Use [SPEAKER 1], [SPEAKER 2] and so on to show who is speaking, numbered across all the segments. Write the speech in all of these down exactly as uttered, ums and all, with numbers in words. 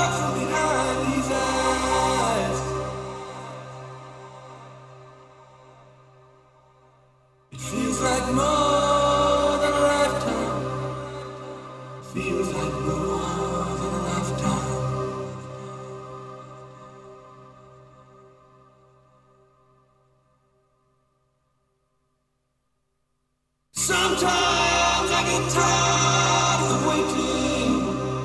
[SPEAKER 1] from behind these eyes. It feels like more than a lifetime. Feels like more than a lifetime. Sometimes I get tired of waiting.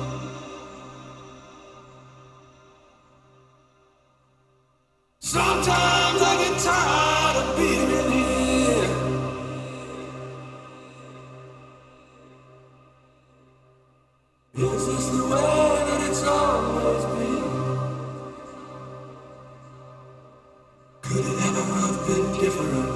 [SPEAKER 1] Sometimes I get tired of being in here. Is this the way that it's always been? Could it ever have been different?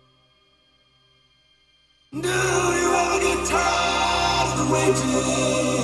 [SPEAKER 1] Do you ever get tired of the waiting?